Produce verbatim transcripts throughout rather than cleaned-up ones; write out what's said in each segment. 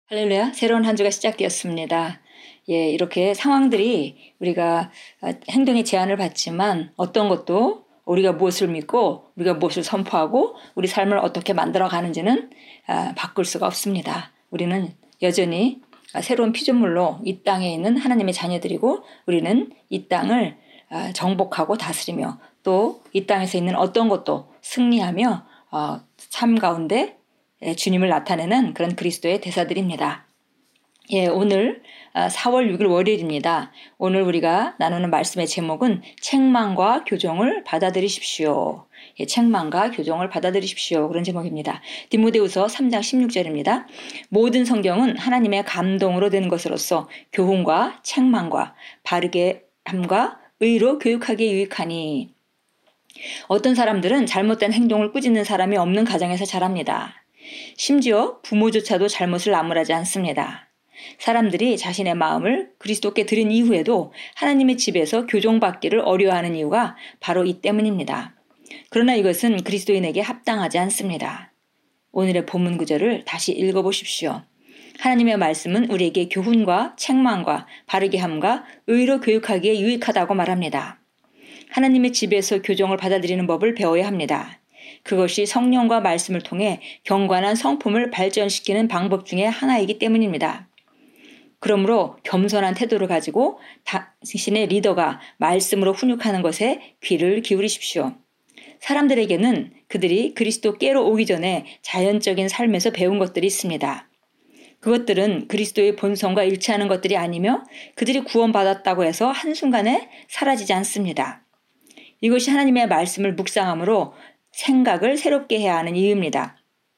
할렐루야, 새로운 한 주가 시작되었습니다. 예, 이렇게 상황들이 우리가 행동의 제한을 받지만 어떤 것도 우리가 무엇을 믿고 우리가 무엇을 선포하고 우리 삶을 어떻게 만들어 가는지는 바꿀 수가 없습니다. 우리는 여전히 새로운 피조물로 이 땅에 있는 하나님의 자녀들이고 우리는 이 땅을 정복하고 다스리며 또 이 땅에서 있는 어떤 것도 승리하며 삶 가운데 주님을 나타내는 그런 그리스도의 대사들입니다. 예, 오늘 사월 육일 월요일입니다. 오늘 우리가 나누는 말씀의 제목은 책망과 교정을 받아들이십시오. 예, 책망과 교정을 받아들이십시오. 그런 제목입니다. 디모데후서 삼 장 십육 절입니다. 모든 성경은 하나님의 감동으로 된 것으로서 교훈과 책망과 바르게 함과 의로 교육하기에 유익하니. 어떤 사람들은 잘못된 행동을 꾸짖는 사람이 없는 가정에서 자랍니다. 심지어 부모조차도 잘못을 나무라지 않습니다. 사람들이 자신의 마음을 그리스도께 드린 이후에도 하나님의 집에서 교정받기를 어려워하는 이유가 바로 이 때문입니다. 그러나 이것은 그리스도인에게 합당하지 않습니다. 오늘의 본문 구절을 다시 읽어보십시오. 하나님의 말씀은 우리에게 교훈과 책망과 바르게 함과 의로 교육하기에 유익하다고 말합니다. 하나님의 집에서 교정을 받아들이는 법을 배워야 합니다. 그것이 성령과 말씀을 통해 경건한 성품을 발전시키는 방법 중에 하나이기 때문입니다. 그러므로 겸손한 태도를 가지고 당신의 리더가 말씀으로 훈육하는 것에 귀를 기울이십시오. 사람들에게는 그들이 그리스도께로 오기 전에 자연적인 삶에서 배운 것들이 있습니다. 그것들은 그리스도의 본성과 일치하는 것들이 아니며 그들이 구원받았다고 해서 한순간에 사라지지 않습니다. 이것이 하나님의 말씀을 묵상함으로 생각을 새롭게 해야 하는 이유입니다.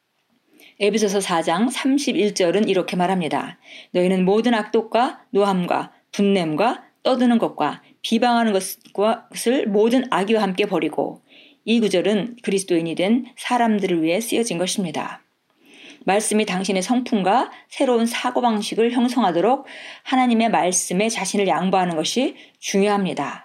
에베소서 사 장 삼십일 절은 이렇게 말합니다. 너희는 모든 악독과 노함과 분냄과 떠드는 것과 비방하는 것을 모든 악의와 함께 버리고. 이 구절은 그리스도인이 된 사람들을 위해 쓰여진 것입니다. 말씀이 당신의 성품과 새로운 사고방식을 형성하도록 하나님의 말씀에 자신을 양보하는 것이 중요합니다.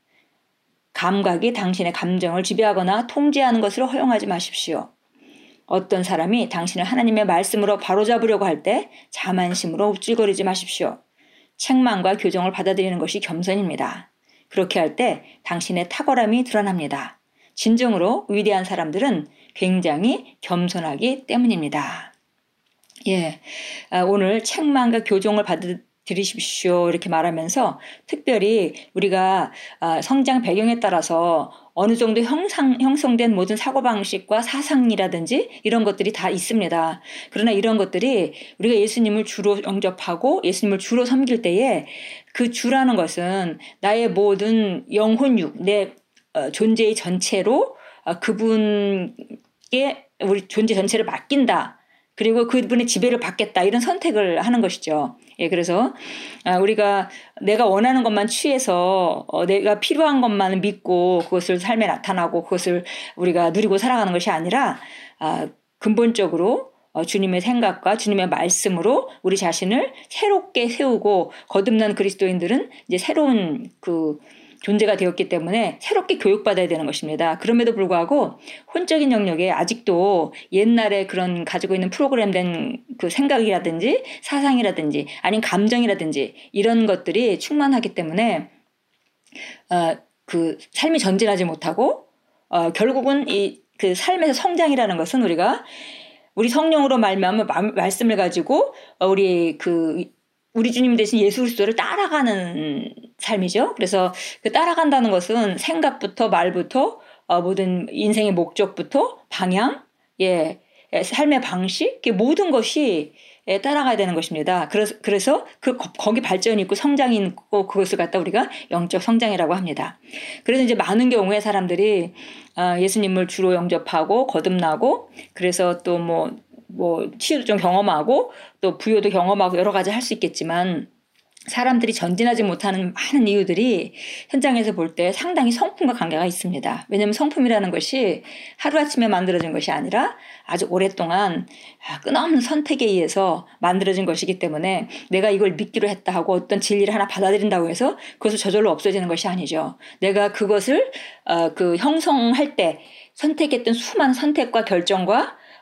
감각이 당신의 감정을 지배하거나 통제하는 것을 허용하지 마십시오. 어떤 사람이 당신을 하나님의 말씀으로 바로잡으려고 할 때 자만심으로 우쭐거리지 마십시오. 책망과 교정을 받아들이는 것이 겸손입니다. 그렇게 할 때 당신의 탁월함이 드러납니다. 진정으로 위대한 사람들은 굉장히 겸손하기 때문입니다. 예, 오늘 책망과 교정을 받을 들으십시오 이렇게 말하면서 특별히 우리가 성장 배경에 따라서 어느 정도 형상, 형성된 모든 사고방식과 사상이라든지 이런 것들이 다 있습니다. 그러나 이런 것들이 우리가 예수님을 주로 영접하고 예수님을 주로 섬길 때에 그 주라는 것은 나의 모든 영혼육, 내 존재의 전체로 그분께 우리 존재 전체를 맡긴다. 그리고 그분의 지배를 받겠다 이런 선택을 하는 것이죠. 예, 그래서 우리가 내가 원하는 것만 취해서 내가 필요한 것만 믿고 그것을 삶에 나타나고 그것을 우리가 누리고 살아가는 것이 아니라 근본적으로 주님의 생각과 주님의 말씀으로 우리 자신을 새롭게 세우고 거듭난 그리스도인들은 이제 새로운 그 존재가 되었기 때문에 새롭게 교육받아야 되는 것입니다. 그럼에도 불구하고 혼적인 영역에 아직도 옛날에 그런 가지고 있는 프로그램된 그 생각이라든지 사상이라든지 아니면 감정이라든지 이런 것들이 충만하기 때문에 어, 그 삶이 전진하지 못하고 어, 결국은 이 그 삶에서 성장이라는 것은 우리가 우리 성령으로 말미암아 말씀을 가지고 우리 그 우리 주님 대신 예수 그리스도를 따라가는 삶이죠. 그래서 그 따라간다는 것은 생각부터 말부터 어, 모든 인생의 목적부터 방향, 예, 삶의 방식, 모든 것이 예, 따라가야 되는 것입니다. 그래서 그래서 그 거기 발전이 있고 성장이 있고 그것을 갖다 우리가 영적 성장이라고 합니다. 그래서 이제 많은 경우에 사람들이 어, 예수님을 주로 영접하고 거듭나고 그래서 또 뭐 뭐 치유도 좀 경험하고 또 부요도 경험하고 여러 가지 할 수 있겠지만 사람들이 전진하지 못하는 많은 이유들이 현장에서 볼 때 상당히 성품과 관계가 있습니다. 왜냐하면 성품이라는 것이 하루아침에 만들어진 것이 아니라 아주 오랫동안 끊임없는 선택에 의해서 만들어진 것이기 때문에 내가 이걸 믿기로 했다 하고 어떤 진리를 하나 받아들인다고 해서 그것을 저절로 없어지는 것이 아니죠. 내가 그것을 어, 그 형성할 때 선택했던 수많은 선택과 결정과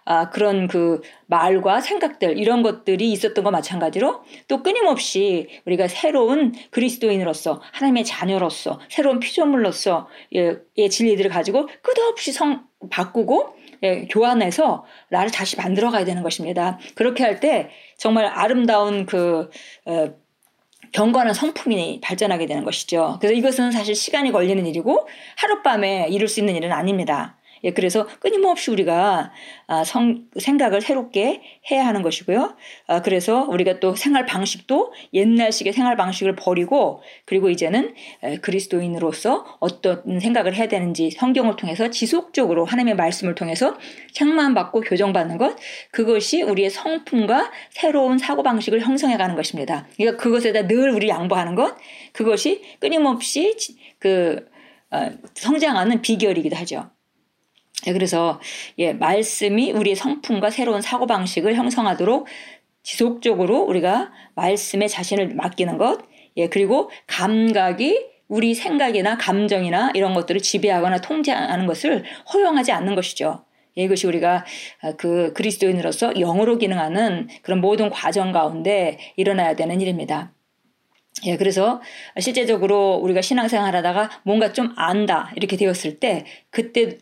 아, 그런 그 말과 생각들 이런 것들이 있었던 것 마찬가지로 또 끊임없이 우리가 새로운 그리스도인으로서 하나님의 자녀로서 새로운 피조물로서 예, 예, 진리들을 가지고 끝없이 성 바꾸고 예, 교환해서 나를 다시 만들어 가야 되는 것입니다. 그렇게 할 때 정말 아름다운 그 어, 경건한 성품이 발전하게 되는 것이죠. 그래서 이것은 사실 시간이 걸리는 일이고 하룻밤에 이룰 수 있는 일은 아닙니다. 예, 그래서 끊임없이 우리가 아, 성, 생각을 새롭게 해야 하는 것이고요. 아, 그래서 우리가 또 생활 방식도 옛날식의 생활 방식을 버리고 그리고 이제는 에, 그리스도인으로서 어떤 생각을 해야 되는지 성경을 통해서 지속적으로 하나님의 말씀을 통해서 책망받고 교정받는 것 그것이 우리의 성품과 새로운 사고방식을 형성해가는 것입니다. 그러니까 그것에다 늘 우리 양보하는 것 그것이 끊임없이 그 어, 성장하는 비결이기도 하죠. 그래서 예, 말씀이 우리의 성품과 새로운 사고방식을 형성하도록 지속적으로 우리가 말씀에 자신을 맡기는 것 예, 그리고 감각이 우리 생각이나 감정이나 이런 것들을 지배하거나 통제하는 것을 허용하지 않는 것이죠. 예, 이것이 우리가 그 그리스도인으로서 영으로 기능하는 그런 모든 과정 가운데 일어나야 되는 일입니다. 예, 그래서 실제적으로 우리가 신앙생활 하다가 뭔가 좀 안다 이렇게 되었을 때 그때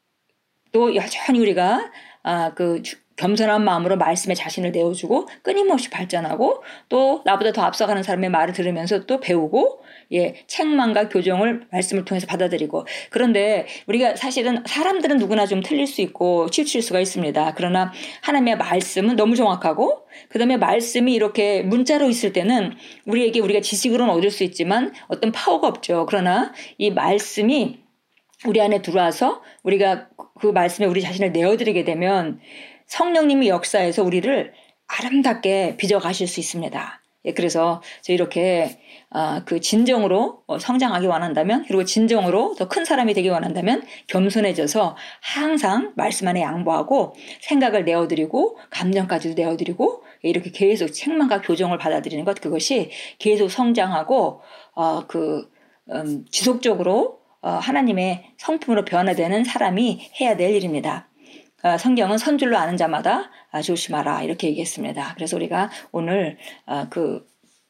또 여전히 우리가 아, 그 겸손한 마음으로 말씀에 자신을 내어주고 끊임없이 발전하고 또 나보다 더 앞서가는 사람의 말을 들으면서 또 배우고 예, 책망과 교정을 말씀을 통해서 받아들이고 그런데 우리가 사실은 사람들은 누구나 좀 틀릴 수 있고 치우칠 수가 있습니다. 그러나 하나님의 말씀은 너무 정확하고 그 다음에 말씀이 이렇게 문자로 있을 때는 우리에게 우리가 지식으로는 얻을 수 있지만 어떤 파워가 없죠. 그러나 이 말씀이 우리 안에 들어와서 우리가 그 말씀에 우리 자신을 내어드리게 되면 성령님이 역사해서 우리를 아름답게 빚어가실 수 있습니다. 예, 그래서 저 이렇게 아, 그 진정으로 성장하기 원한다면 그리고 진정으로 더 큰 사람이 되기 원한다면 겸손해져서 항상 말씀 안에 양보하고 생각을 내어드리고 감정까지도 내어드리고 이렇게 계속 책망과 교정을 받아들이는 것 그것이 계속 성장하고 어, 그 음, 지속적으로 어, 하나님의 성품으로 변화되는 사람이 해야 될 일입니다. 어, 성경은 선줄로 아는 자마다 아, 조심하라 이렇게 얘기했습니다. 그래서 우리가 오늘 어, 그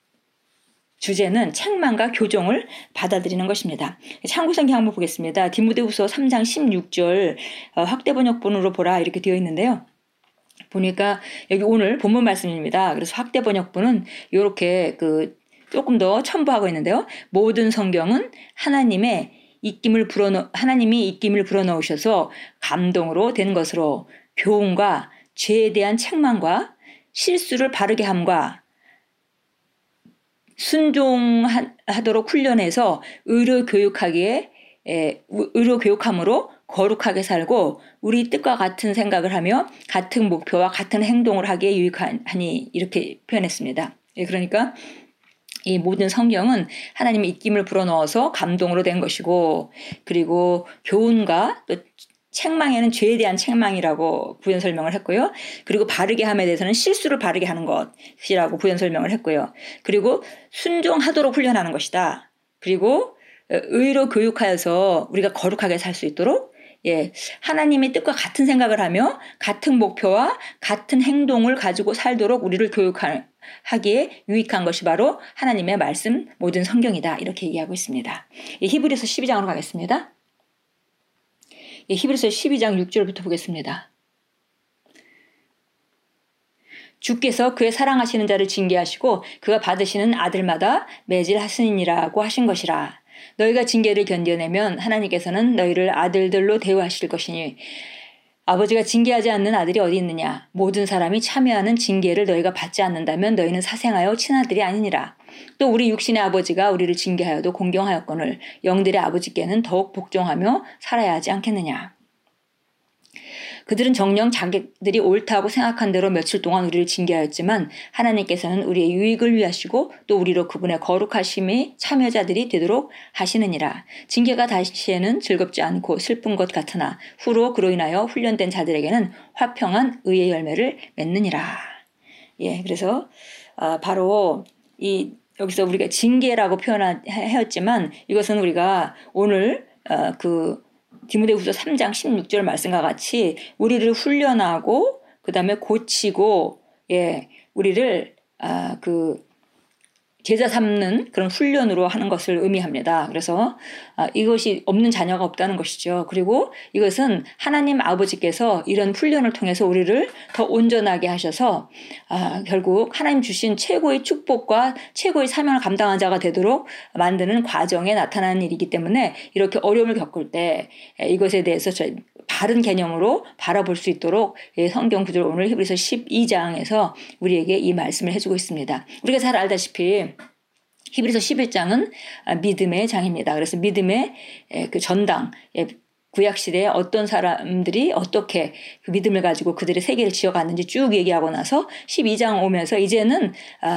주제는 책망과 교정을 받아들이는 것입니다. 참고성경 한번 보겠습니다. 디모데후서 삼 장 십육 절 어, 확대번역본으로 보라 이렇게 되어 있는데요. 보니까 여기 오늘 본문 말씀입니다. 그래서 확대번역본은 이렇게 그 조금 더 첨부하고 있는데요. 모든 성경은 하나님의 입김을 불어넣, 하나님이 입김을 불어넣으셔서 감동으로 된 것으로 교훈과 죄에 대한 책망과 실수를 바르게 함과 순종하도록 훈련해서 의로 교육하기에 에, 의로 교육함으로 거룩하게 살고 우리 뜻과 같은 생각을 하며 같은 목표와 같은 행동을 하기에 유익하니 이렇게 표현했습니다. 예, 그러니까 이 모든 성경은 하나님의 입김을 불어넣어서 감동으로 된 것이고 그리고 교훈과 또 책망에는 죄에 대한 책망이라고 부연 설명을 했고요. 그리고 바르게 함에 대해서는 실수를 바르게 하는 것이라고 부연 설명을 했고요. 그리고 순종하도록 훈련하는 것이다. 그리고 의로 교육하여서 우리가 거룩하게 살 수 있도록 예, 하나님의 뜻과 같은 생각을 하며 같은 목표와 같은 행동을 가지고 살도록 우리를 교육하기에 유익한 것이 바로 하나님의 말씀 모든 성경이다. 이렇게 얘기하고 있습니다. 예, 히브리서 십이 장으로 가겠습니다. 예, 히브리서 십이 장 육 절부터 보겠습니다. 주께서 그의 사랑하시는 자를 징계하시고 그가 받으시는 아들마다 매질하시니라고 하신 것이라. 너희가 징계를 견뎌내면 하나님께서는 너희를 아들들로 대우하실 것이니 아버지가 징계하지 않는 아들이 어디 있느냐. 모든 사람이 참여하는 징계를 너희가 받지 않는다면 너희는 사생하여 친아들이 아니니라. 또 우리 육신의 아버지가 우리를 징계하여도 공경하였거늘 영들의 아버지께는 더욱 복종하며 살아야 하지 않겠느냐. 그들은 정녕 자기들이 옳다고 생각한 대로 며칠 동안 우리를 징계하였지만 하나님께서는 우리의 유익을 위하시고 또 우리로 그분의 거룩하심의 참여자들이 되도록 하시느니라. 징계가 당시에는 즐겁지 않고 슬픈 것 같으나 후로 그로 인하여 훈련된 자들에게는 화평한 의의 열매를 맺느니라. 예, 그래서 아, 바로 이 여기서 우리가 징계라고 표현하였지만 이것은 우리가 오늘 어, 그 디모데후서 삼 장 십육 절 말씀과 같이 우리를 훈련하고 그 다음에 고치고 예 우리를 아, 그 제자 삼는 그런 훈련으로 하는 것을 의미합니다. 그래서 아, 이것이 없는 자녀가 없다는 것이죠. 그리고 이것은 하나님 아버지께서 이런 훈련을 통해서 우리를 더 온전하게 하셔서 아, 결국 하나님 주신 최고의 축복과 최고의 사명을 감당한 자가 되도록 만드는 과정에 나타나는 일이기 때문에 이렇게 어려움을 겪을 때 이것에 대해서 저희 바른 개념으로 바라볼 수 있도록 성경 구절 오늘 히브리서 십이 장에서 우리에게 이 말씀을 해주고 있습니다. 우리가 잘 알다시피 히브리서 십일 장은 믿음의 장입니다. 그래서 믿음의 그 전당, 구약시대에 어떤 사람들이 어떻게 그 믿음을 가지고 그들의 세계를 지어갔는지 쭉 얘기하고 나서 십이 장 오면서 이제는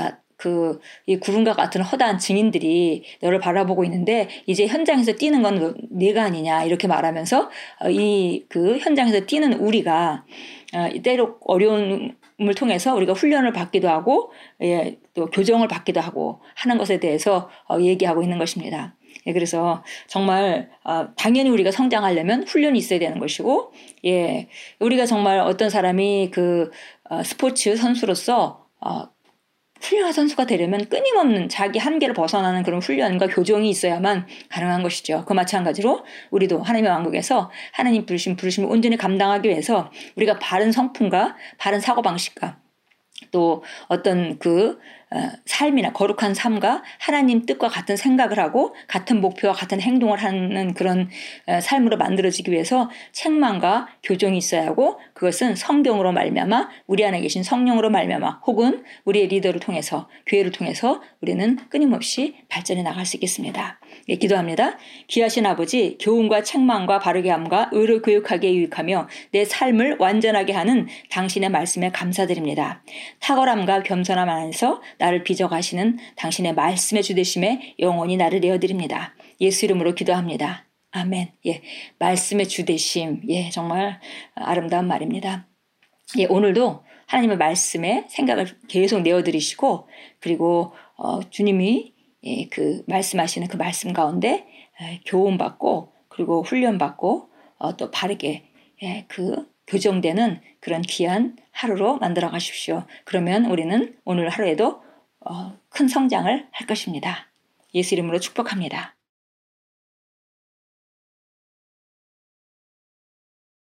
그, 이 구름과 같은 허다한 증인들이 너를 바라보고 있는데, 이제 현장에서 뛰는 건 내가 아니냐, 이렇게 말하면서, 이, 그 현장에서 뛰는 우리가, 때로 어려움을 통해서 우리가 훈련을 받기도 하고, 예, 또 교정을 받기도 하고 하는 것에 대해서 얘기하고 있는 것입니다. 예, 그래서 정말, 어, 당연히 우리가 성장하려면 훈련이 있어야 되는 것이고, 예, 우리가 정말 어떤 사람이 그, 어, 스포츠 선수로서, 어, 훌륭한 선수가 되려면 끊임없는 자기 한계를 벗어나는 그런 훈련과 교정이 있어야만 가능한 것이죠. 그 마찬가지로 우리도 하나님의 왕국에서 하나님 부르심, 부르심을 온전히 감당하기 위해서 우리가 바른 성품과 바른 사고방식과 또 어떤 그 삶이나 거룩한 삶과 하나님 뜻과 같은 생각을 하고 같은 목표와 같은 행동을 하는 그런 삶으로 만들어지기 위해서 책망과 교정이 있어야 하고, 그것은 성경으로 말미암아 우리 안에 계신 성령으로 말미암아 혹은 우리의 리더를 통해서 교회를 통해서 우리는 끊임없이 발전해 나갈 수 있겠습니다. 예, 기도합니다. 귀하신 아버지, 교훈과 책망과 바르게 함과 의로 교육하게 유익하며 내 삶을 완전하게 하는 당신의 말씀에 감사드립니다. 탁월함과 겸손함 안에서 나를 빚어가시는 당신의 말씀의 주되심에 영원히 나를 내어드립니다. 예수 이름으로 기도합니다. 아멘. 예, 말씀의 주되심. 예, 정말 아름다운 말입니다. 예, 오늘도 하나님의 말씀에 생각을 계속 내어드리시고, 그리고 어, 주님이 예, 그 말씀하시는 그 말씀 가운데 예, 교훈받고, 그리고 훈련받고, 어, 또 바르게 예, 그 교정되는 그런 귀한 하루로 만들어 가십시오. 그러면 우리는 오늘 하루에도 어, 큰 성장을 할 것입니다. 예수 이름으로 축복합니다.